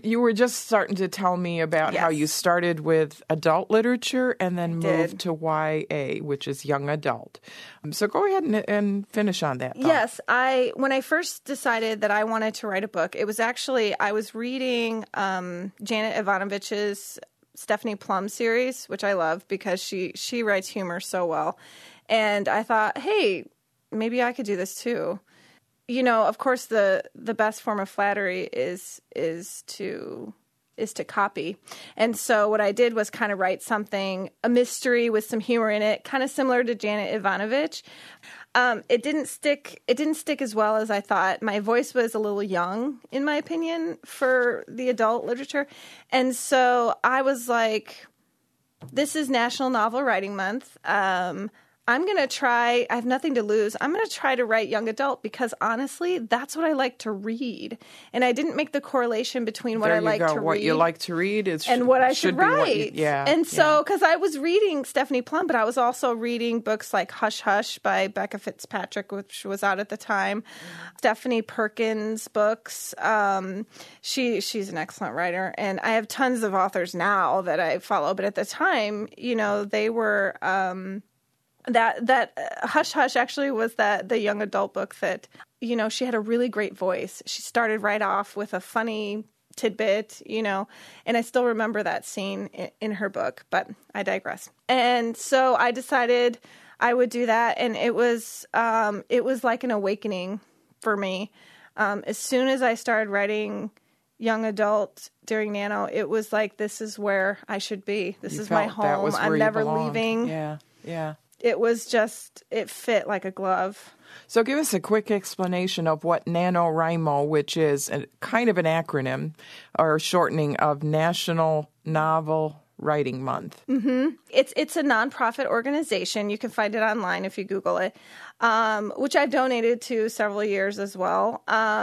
you were just starting to tell me about how you started with adult literature and then moved to YA, which is young adult. So go ahead and finish on that thought. Yes. When I first decided that I wanted to write a book, it was actually, I was reading Janet Ivanovich's Stephanie Plum series, which I love because she writes humor so well. And I thought, hey, maybe I could do this too. You know, of course, the best form of flattery is to copy. And so what I did was kind of write something, a mystery with some humor in it, kind of similar to Janet Ivanovich. It didn't stick as well as I thought. My voice was a little young, in my opinion, for the adult literature. And so I was like, this is National Novel Writing Month. I'm going to try, I have nothing to lose. I'm going to try to write young adult because honestly, that's what I like to read. And I didn't make the correlation between what I like to read. What you like to read and what I should write. And so, because I was reading Stephanie Plum, but I was also reading books like Hush Hush by Becca Fitzpatrick, which was out at the time. Stephanie Perkins books. She's an excellent writer. And I have tons of authors now that I follow. But at the time, you know, they were... That Hush Hush actually was the young adult book that, you know, she had a really great voice. She started right off with a funny tidbit, you know, and I still remember that scene in her book, but I digress. And so I decided I would do that, and it was like an awakening for me. As soon as I started writing young adult during Nano, it was like, this is where I should be. This is my home. I'm never leaving. Yeah. It was just, it fit like a glove. So give us a quick explanation of what NaNoWriMo, which is kind of an acronym or shortening of National Novel Writing Month. Mm-hmm. It's a nonprofit organization. You can find it online if you Google it, which I've donated to several years as well,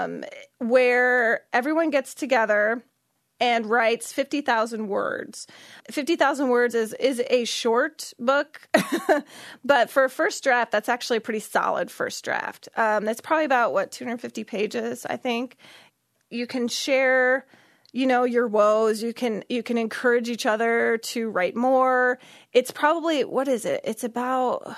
where everyone gets together and writes 50,000 words. 50,000 words is a short book, but for a first draft, that's actually a pretty solid first draft. That's probably about, 250 pages, I think. You can share, you know, your woes. You can encourage each other to write more. It's probably, what is it? It's about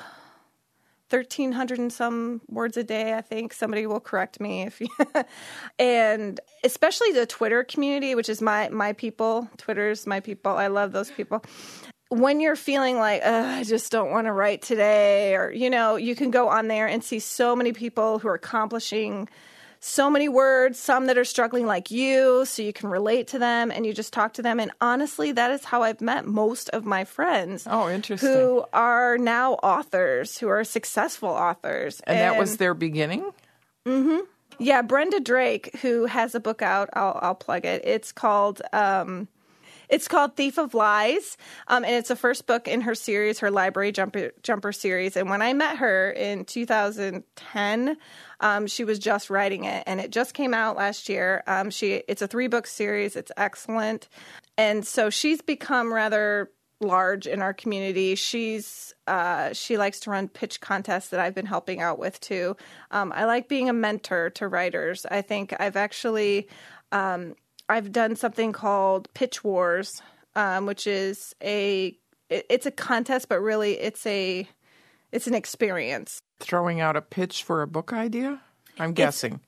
1,300 and some words a day, I think. Somebody will correct me if you... And especially the Twitter community, which is my people. Twitter's my people. I love those people. When you're feeling like, I just don't want to write today, or, you know, you can go on there and see so many people who are accomplishing so many words, some that are struggling like you, so you can relate to them and you just talk to them. And honestly, that is how I've met most of my friends. Oh, interesting. Who are now authors, who are successful authors. And that was their beginning? Mm-hmm. Yeah, Brenda Drake, who has a book out, I'll plug it. It's called Thief of Lies, and it's the first book in her series, her Library Jumper series. And when I met her in 2010, she was just writing it, and it just came out last year. It's a 3-book series. It's excellent. And so she's become rather large in our community. She likes to run pitch contests that I've been helping out with too. I like being a mentor to writers. I think I've actually... I've done something called Pitch Wars, which is it's a contest, but really it's an experience. Throwing out a pitch for a book idea? I'm guessing.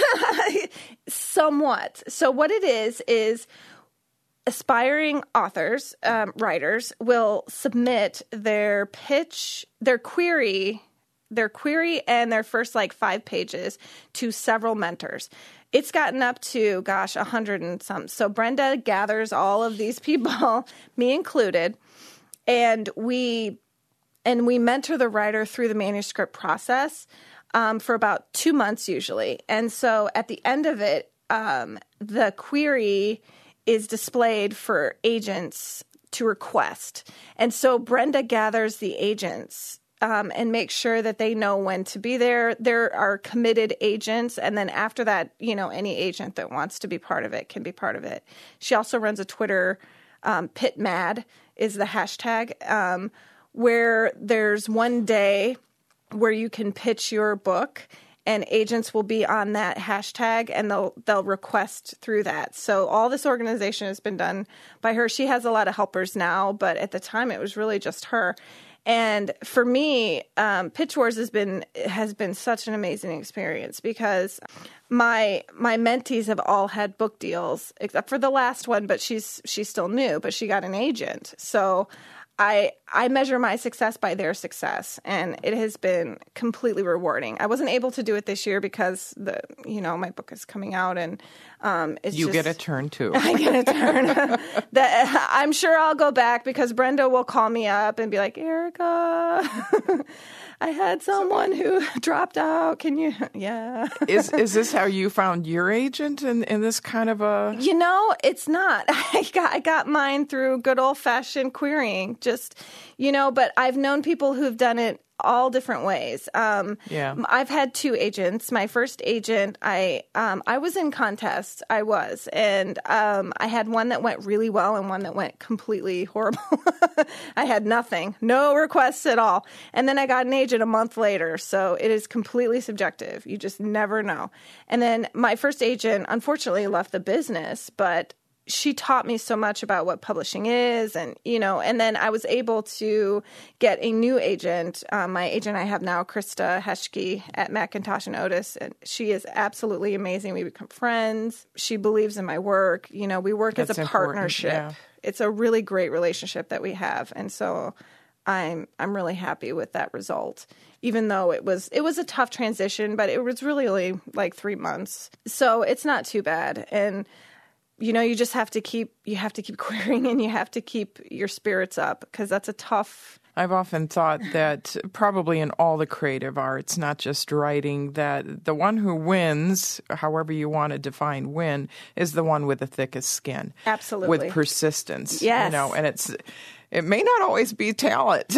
Somewhat. So what it is aspiring authors, writers will submit their pitch, their query and their first 5 pages to several mentors. It's gotten up to, 100 and some. So Brenda gathers all of these people, me included, and we mentor the writer through the manuscript process for about 2 months usually. And so at the end of it, the query is displayed for agents to request. And so Brenda gathers the agents and make sure that they know when to be there. There are committed agents. And then after that, any agent that wants to be part of it can be part of it. She also runs a Twitter, PitMad is the hashtag, where there's one day where you can pitch your book and agents will be on that hashtag, and they'll request through that. So all this organization has been done by her. She has a lot of helpers now, but at the time it was really just her. And for me, Pitch Wars has been such an amazing experience because my mentees have all had book deals except for the last one, but she's still new, but she got an agent. So I measure my success by their success, and it has been completely rewarding. I wasn't able to do it this year because my book is coming out, and you get a turn too. I get a turn. I'm sure I'll go back because Brenda will call me up and be like, Erica, I had someone who dropped out. Can you? Yeah. Is this how you found your agent in this kind of a? It's not. I got mine through good old fashioned querying. Just, but I've known people who've done it all different ways. I've had 2 agents. My first agent, I was in contests. And I had one that went really well and one that went completely horrible. I had nothing, no requests at all. And then I got an agent a month later. So it is completely subjective. You just never know. And then my first agent, unfortunately, left the business, but she taught me so much about what publishing is, and then I was able to get a new agent. My agent I have now, Krista Heschke at Macintosh and Otis, and she is absolutely amazing. We become friends. She believes in my work. We work That's as a important. partnership. Yeah. It's a really great relationship that we have, and so I'm really happy with that result. Even though it was a tough transition, but it was really only like 3 months, so it's not too bad. And you just have to keep querying, and you have to keep your spirits up because that's a tough. I've often thought that probably in all the creative arts, not just writing, that the one who wins, however you want to define win, is the one with the thickest skin. Absolutely. With persistence. Yes. And it may not always be talent,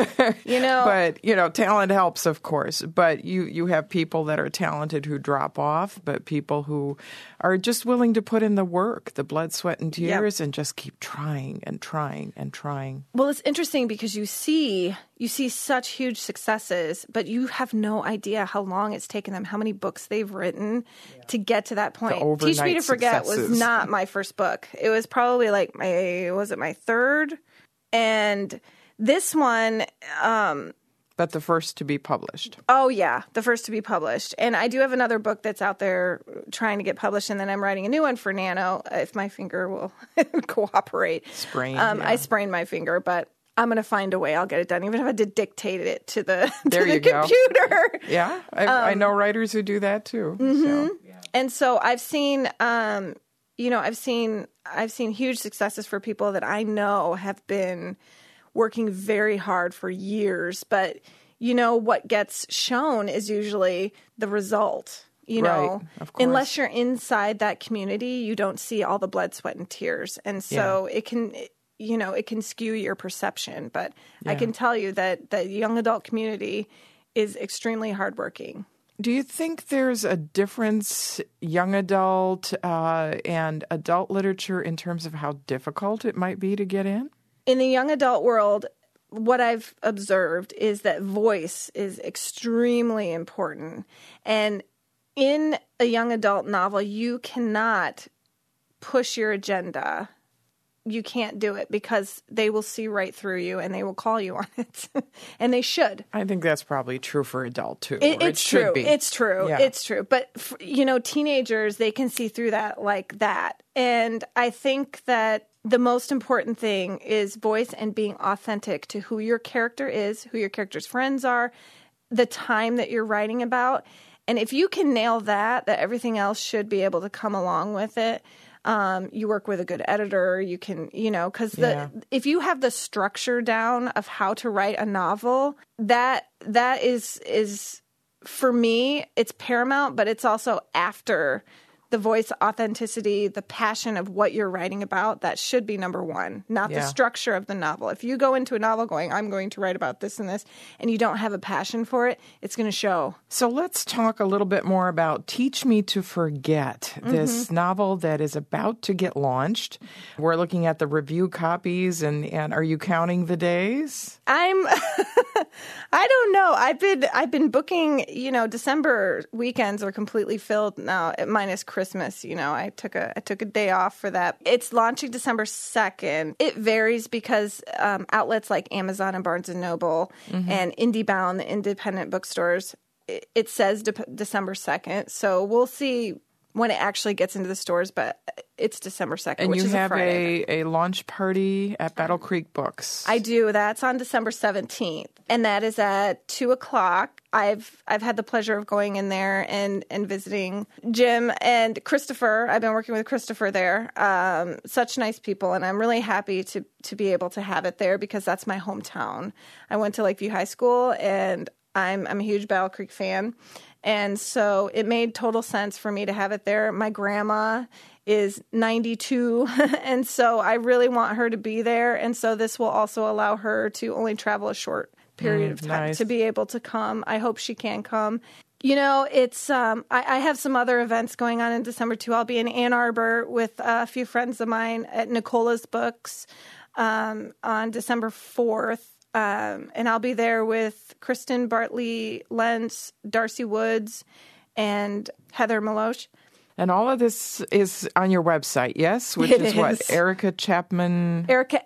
but, talent helps, of course. But you have people that are talented who drop off, but people who are just willing to put in the work, the blood, sweat, and tears, and just keep trying and trying and trying. Well, it's interesting because you see such huge successes, but you have no idea how long it's taken them, how many books they've written to get to that point. Teach Me to Forget was not my first book. It was probably like my third? And this one... but the first to be published. Oh, yeah, the first to be published. And I do have another book that's out there trying to get published, and then I'm writing a new one for Nano, if my finger will cooperate. I sprained my finger, but I'm going to find a way. I'll get it done, even if I had to dictate it to the computer. Yeah, I know writers who do that, too. Mm-hmm. So. Yeah. And so I've seen... I've seen huge successes for people that I know have been working very hard for years, but what gets shown is usually the result. Right, of course. Unless you're inside that community, you don't see all the blood, sweat, and tears, and so it can skew your perception. But I can tell you that the young adult community is extremely hardworking. Do you think there's a difference, young adult and adult literature, in terms of how difficult it might be to get in? In the young adult world, what I've observed is that voice is extremely important. And in a young adult novel, you cannot push your agenda. You can't do it because they will see right through you and they will call you on it. And they should. I think that's probably true for adult too. It's true. It's true. Yeah. It's true. But, teenagers, they can see through that like that. And I think that the most important thing is voice and being authentic to who your character is, who your character's friends are, the time that you're writing about. And if you can nail that everything else should be able to come along with it. You work with a good editor, you can, because if you have the structure down of how to write a novel, that is for me, it's paramount, but it's also after the voice authenticity, the passion of what you're writing about, that should be number one, not the structure of the novel. If you go into a novel going, I'm going to write about this and this, and you don't have a passion for it, it's going to show. So let's talk a little bit more about Teach Me to Forget, this novel that is about to get launched. We're looking at the review copies, and are you counting the days? I don't know. I've been booking, December weekends are completely filled now, minus Christmas. I took a day off for that. It's launching December 2nd. It varies because outlets like Amazon and Barnes & Noble and IndieBound, the independent bookstores, it says December 2nd. So we'll see when it actually gets into the stores, but it's December 2nd, and which is a Friday. And you have a launch party at Battle Creek Books. I do. That's on December 17th, and that is at 2:00. I've had the pleasure of going in there and visiting Jim and Christopher. I've been working with Christopher there. Such nice people, and I'm really happy to be able to have it there because that's my hometown. I went to Lakeview High School, and I'm a huge Battle Creek fan. And so it made total sense for me to have it there. My grandma is 92, and so I really want her to be there. And so this will also allow her to only travel a short period of time to be able to come. I hope she can come. It's I have some other events going on in December too. I'll be in Ann Arbor with a few friends of mine at Nicola's Books on December 4th. And I'll be there with Kristen Bartley Lentz, Darcy Woods, and Heather Meloche. And all of this is on your website, yes? Which is what? Erica Chapman?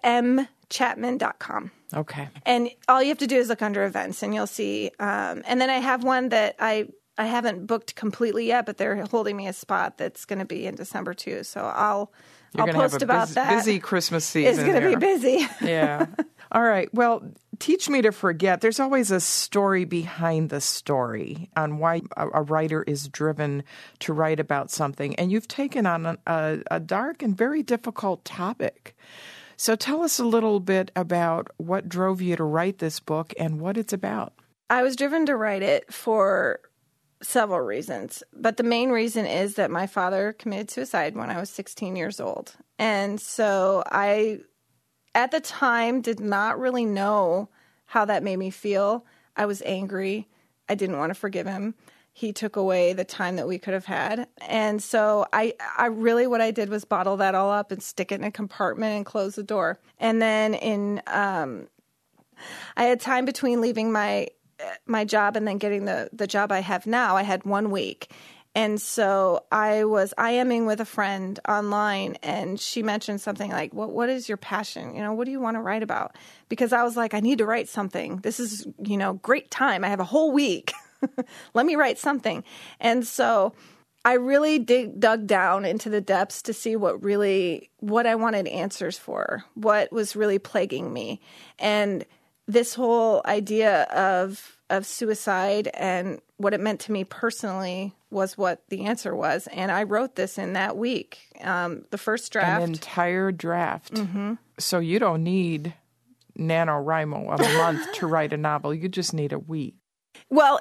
EricaMChapman.com. Okay. And all you have to do is look under events, and you'll see. And then I have one that I haven't booked completely yet, but they're holding me a spot that's going to be in December too. So I'll post about that. Busy Christmas season. It's going to be busy. Yeah. All right. Well, Teach Me to Forget. There's always a story behind the story on why a writer is driven to write about something. And you've taken on a dark and very difficult topic. So tell us a little bit about what drove you to write this book and what it's about. I was driven to write it for several reasons, but the main reason is that my father committed suicide when I was 16 years old. And so I, at the time, did not really know how that made me feel. I was angry. I didn't want to forgive him. He took away the time that we could have had. And so I really, what I did was bottle that all up and stick it in a compartment and close the door. And then I had time between leaving my job and then getting the job I have now. I had 1 week. And so I was IMing with a friend online, and she mentioned something like, what is your passion? What do you want to write about? Because I was like, I need to write something. This is, great time. I have a whole week. Let me write something. And so I really dug down into the depths to see what I wanted answers for, what was really plaguing me. And this whole idea of suicide and what it meant to me personally was what the answer was. And I wrote this in that week, the first draft. An entire draft. Mm-hmm. So you don't need NaNoWriMo a month to write a novel. You just need a week. Well,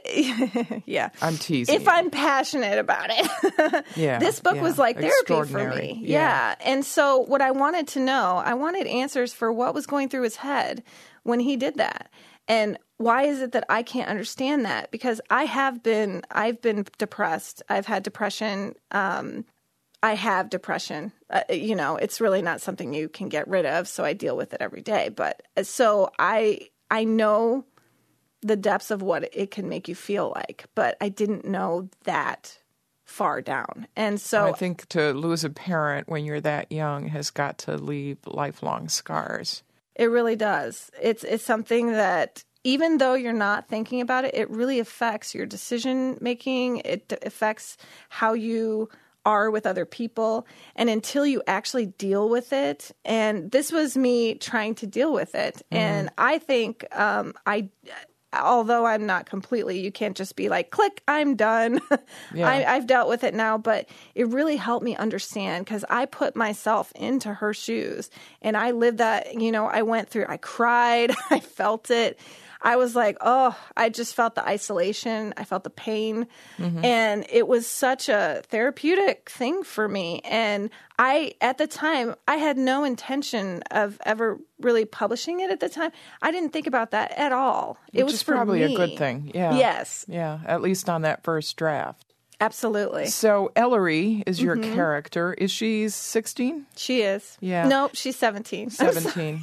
yeah. I'm teasing If you. I'm passionate about it. Yeah. This book was like therapy for me. Yeah. And so what I wanted to know, I wanted answers for what was going through his head when he did that. And why is it that I can't understand that? Because I've been depressed. I've had depression. I have depression. It's really not something you can get rid of. So I deal with it every day. But so I know the depths of what it can make you feel like, but I didn't know that far down. And so I think to lose a parent when you're that young has got to leave lifelong scars. It really does. It's something that even though you're not thinking about it, it really affects your decision making. It affects how you are with other people. And until you actually deal with it, and this was me trying to deal with it. Mm-hmm. And I think although I'm not completely, you can't just be like, click, I'm done. Yeah. I've dealt with it now, but it really helped me understand because I put myself into her shoes and I lived that, I went through, I cried, I felt it. I was like, oh, I just felt the isolation. I felt the pain. And it was such a therapeutic thing for me. And at the time, I had no intention of ever really publishing it at the time. I didn't think about that at all. It was for probably me. A good thing. Yeah. Yes. Yeah. At least on that first draft. Absolutely. So Ellery is your character. Is she 16? She is. Yeah. Nope, she's 17. 17.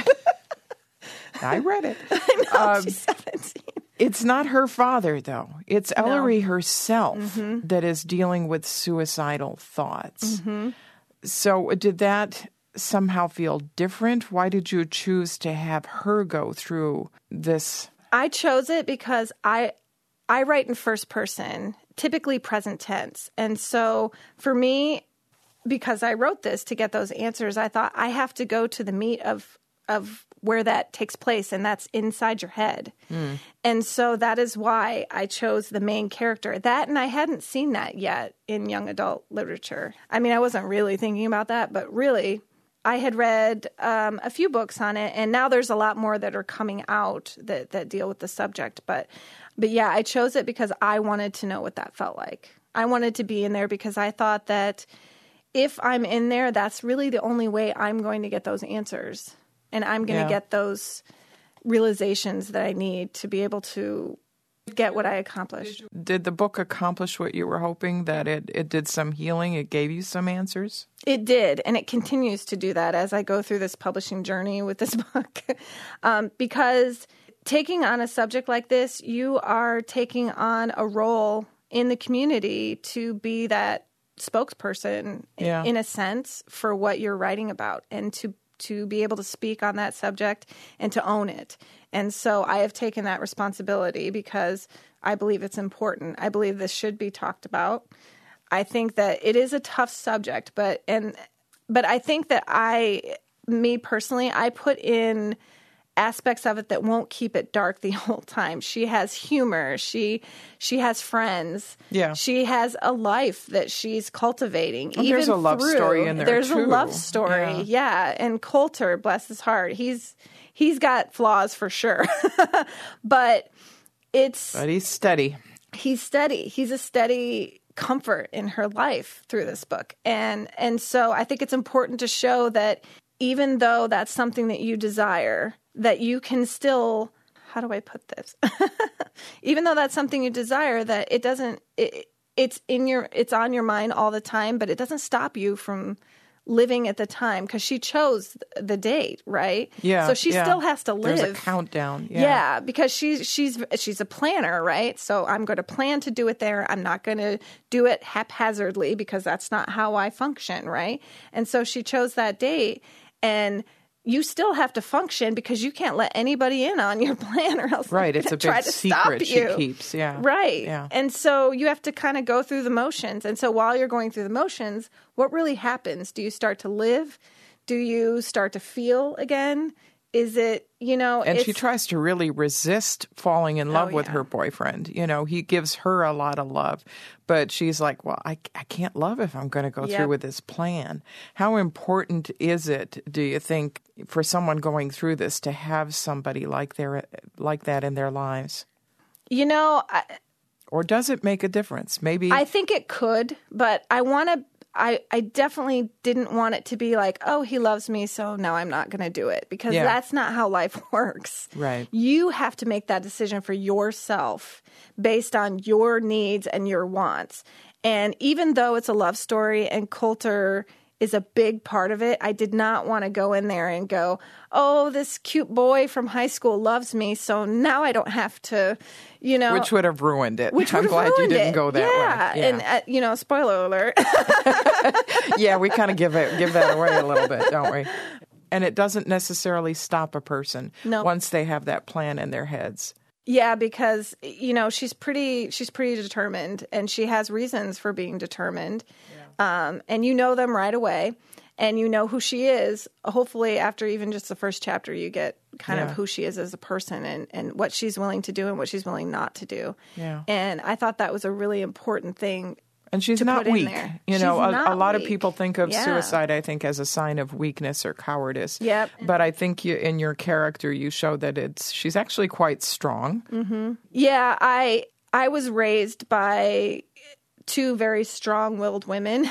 I read it. I know, she's 17. It's not her father, though. It's Ellery herself that is dealing with suicidal thoughts. So did that somehow feel different? Why did you choose to have her go through this? I chose it because I write in first person, typically present tense. And so for me, because I wrote this to get those answers, I thought I have to go to the meat of where that takes place, and that's inside your head. And so that is why I chose the main character. That, and I hadn't seen that yet in young adult literature. I mean, I wasn't really thinking about that, but really, I had read a few books on it, and now there's a lot more that are coming out that deal with the subject. But yeah, I chose it because I wanted to know what that felt like. I wanted to be in there because I thought that if I'm in there, that's really the only way I'm going to get those answers. And I'm going to get those realizations that I need to be able to get what I accomplished. Did the book accomplish what you were hoping, that it did some healing? It gave you some answers? It did, and it continues to do that as I go through this publishing journey with this book. Because taking on a subject like this, you are taking on a role in the community to be that spokesperson, in a sense, for what you're writing about, and to be able to speak on that subject and to own it. And so I have taken that responsibility because I believe it's important. I believe this should be talked about. I think that it is a tough subject, but I think that me personally, I put in aspects of it that won't keep it dark the whole time. She has humor. She has friends. Yeah. She has a life that she's cultivating. Well, there's a love story in there, There's too. a love story. Yeah. And Coulter, bless his heart, he's got flaws for sure. But he's steady. He's steady. He's a steady comfort in her life through this book. And so I think it's important to show that even though that's something that you desire, that you can still, how do I put this? Even though that's something you desire, that it's on your mind all the time, but it doesn't stop you from living at the time, because she chose the date, right? Yeah. So she still has to live. There's a countdown. Yeah, because she's a planner, right? So I'm going to plan to do it there. I'm not going to do it haphazardly because that's not how I function, right? And so she chose that date, and you still have to function because you can't let anybody in on your plan, or else right. It's a big secret she keeps. Yeah. Right. Yeah. And so you have to kind of go through the motions. And so while you're going through the motions, what really happens? Do you start to live? Do you start to feel again? Is it, And she tries to really resist falling in love with her boyfriend. He gives her a lot of love, but she's like, well, I can't love if I'm going to go through with this plan. How important is it, do you think, for someone going through this to have somebody like that in their lives? Or does it make a difference? Maybe. I think it could, but I definitely didn't want it to be like, oh, he loves me, so now I'm not going to do it, because that's not how life works. Right. You have to make that decision for yourself based on your needs and your wants. And even though it's a love story and Coulter is a big part of it, I did not want to go in there and go, oh, this cute boy from high school loves me, so now I don't have to, Which would have ruined it. I'm glad you didn't go that way. Yeah, and, spoiler alert. Yeah, we kind of give that away a little bit, don't we? And it doesn't necessarily stop a person once they have that plan in their heads. Yeah, because, she's pretty determined, and she has reasons for being determined. And you know them right away, and you know who she is. Hopefully, after even just the first chapter, you get kind of who she is as a person and what she's willing to do and what she's willing not to do. Yeah. And I thought that was a really important thing And she's not weak. You know, a lot weak. of people think of suicide, I think, as a sign of weakness or cowardice. Yep. But I think in your character, you show that she's actually quite strong. Mm-hmm. Yeah, I was raised by two very strong-willed women.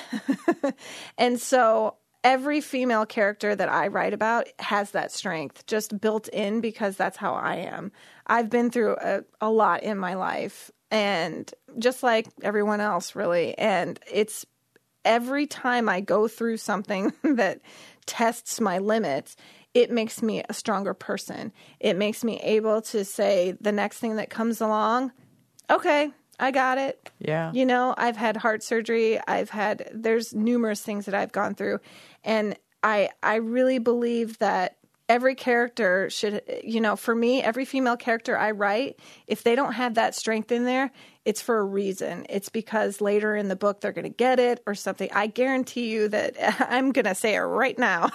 And so every female character that I write about has that strength just built in because that's how I am. I've been through a lot in my life, and just like everyone else, really. And it's every time I go through something that tests my limits, it makes me a stronger person. It makes me able to say the next thing that comes along, okay, I got it. Yeah. You know, I've had heart surgery. There's numerous things that I've gone through. And I really believe that every character should, you know, for me, every female character I write, if they don't have that strength in there, it's for a reason. It's because later in the book they're going to get it or something. I guarantee you that I'm going to say it right now,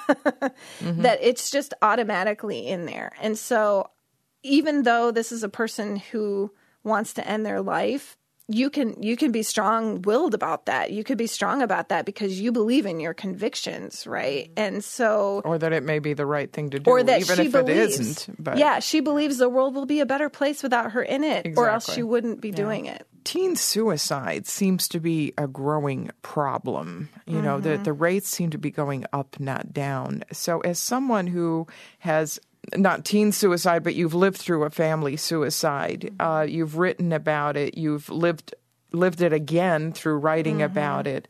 that it's just automatically in there. And so even though this is a person who wants to end their life, you can be strong-willed about that. You could be strong about that because you believe in your convictions, right? And so, or that it may be the right thing to do, or that even she if believes, it isn't. But yeah, she believes the world will be a better place without her in it, or else she wouldn't be doing it. Teen suicide seems to be a growing problem. You know, the rates seem to be going up, not down. So, as someone who has not teen suicide, but you've lived through a family suicide. You've written about it. You've lived it again through writing about it.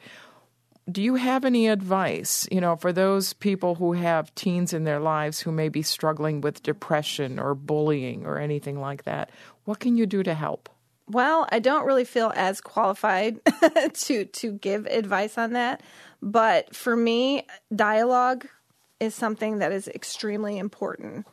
Do you have any advice, you know, for those people who have teens in their lives who may be struggling with depression or bullying or anything like that? What can you do to help? Well, I don't really feel as qualified to give advice on that. But for me, dialogue is something that is extremely important.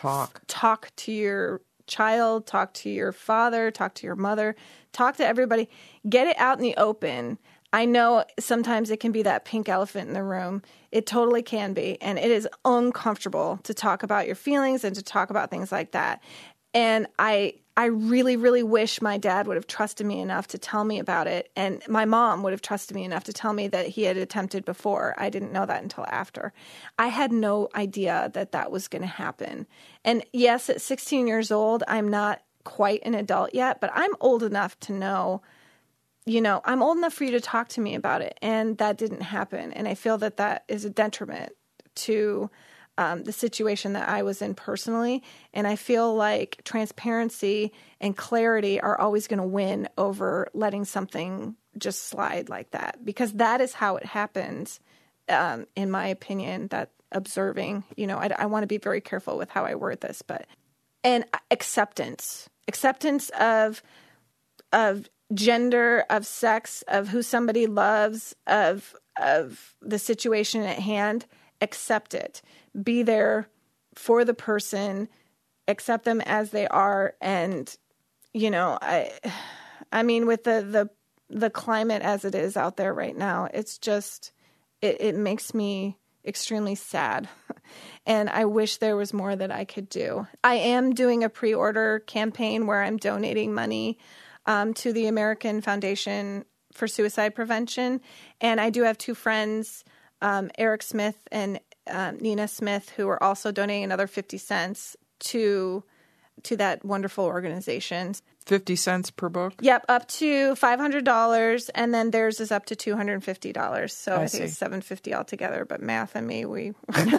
Talk to your child, talk to your father, talk to your mother, talk to everybody. Get it out in the open. I know sometimes it can be that pink elephant in the room. It totally can be. And it is uncomfortable to talk about your feelings and to talk about things like that. And I really, really wish my dad would have trusted me enough to tell me about it. And my mom would have trusted me enough to tell me that he had attempted before. I didn't know that until after. I had no idea that that was going to happen. And yes, at 16 years old, I'm not quite an adult yet, but I'm old enough to know, you know, I'm old enough for you to talk to me about it. And that didn't happen. And I feel that that is a detriment to the situation that I was in personally. And I feel like transparency and clarity are always going to win over letting something just slide like that, because that is how it happens, in my opinion, that observing, you know, I want to be very careful with how I word this, and acceptance of gender, of sex, of who somebody loves, of the situation at hand. Accept it. Be there for the person. Accept them as they are. And, you know, I mean, with the climate as it is out there right now, it's just, it makes me extremely sad. And I wish there was more that I could do. I am doing a pre-order campaign where I'm donating money to the American Foundation for Suicide Prevention. And I do have two friends, Eric Smith and Nina Smith, who are also donating another 50 cents to that wonderful organization. 50 cents per book? Yep, up to $500, and then theirs is up to $250. So I think it's $750 altogether. But math and me, we.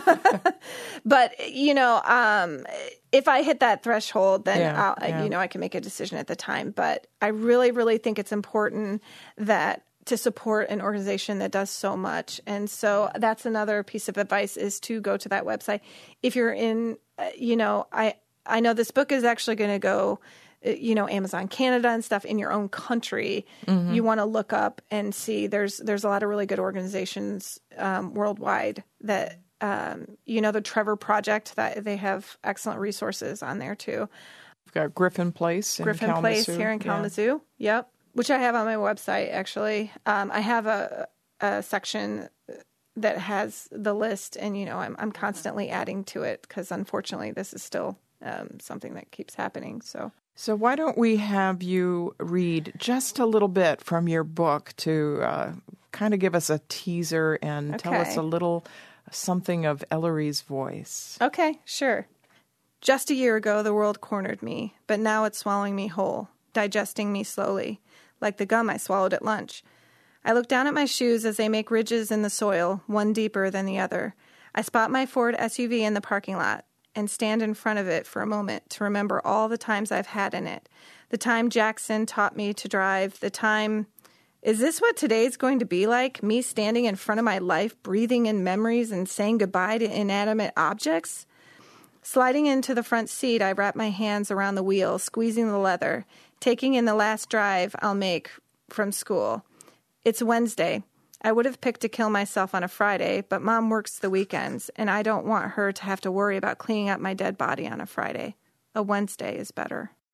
But you know, if I hit that threshold, then you know, I can make a decision at the time. But I really, really think it's important to support an organization that does so much. And so that's another piece of advice, is to go to that website. If you're in, you know, I know this book is actually going to go, you know, Amazon Canada and stuff in your own country. You want to look up and see there's a lot of really good organizations worldwide that, you know, the Trevor Project, that they have excellent resources on there too. We've got Griffin Place here in Kalamazoo. Yep. Which I have on my website, actually. I have a section that has the list, and, you know, I'm constantly adding to it because, unfortunately, this is still something that keeps happening. So So why don't we have you read just a little bit from your book to kind of give us a teaser and tell us a little something of Ellery's voice. Okay, sure. Just a year ago, the world cornered me, but now it's swallowing me whole, digesting me slowly, like the gum I swallowed at lunch. I look down at my shoes as they make ridges in the soil, one deeper than the other. I spot my Ford SUV in the parking lot and stand in front of it for a moment to remember all the times I've had in it. The time Jackson taught me to drive, the time... Is this what today's going to be like? Me standing in front of my life, breathing in memories and saying goodbye to inanimate objects? Sliding into the front seat, I wrap my hands around the wheel, squeezing the leather, taking in the last drive I'll make from school. It's Wednesday. I would have picked to kill myself on a Friday, but Mom works the weekends, and I don't want her to have to worry about cleaning up my dead body on a Friday. A Wednesday is better.